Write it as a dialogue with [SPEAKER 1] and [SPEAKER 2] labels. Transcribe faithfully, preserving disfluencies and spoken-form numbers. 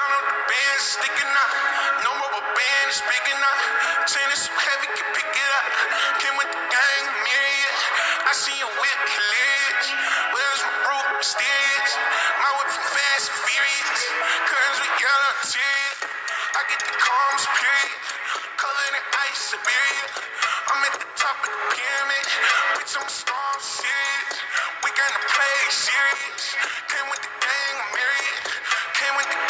[SPEAKER 1] Count up the bands sticking up. No more band is speaking up. Chain is so heavy, can pick it up. Came with the gang, myriad. I see you whip hilarious. Where's my root mysterious? My whip from fast and furious. Curtains with yellow interior. I get the calms, period. Color in ice, Siberia. I'm at the top of the pyramid. Bitch, I'm a star, I'm serious. We gonna play serious. Came with the gang, myriad.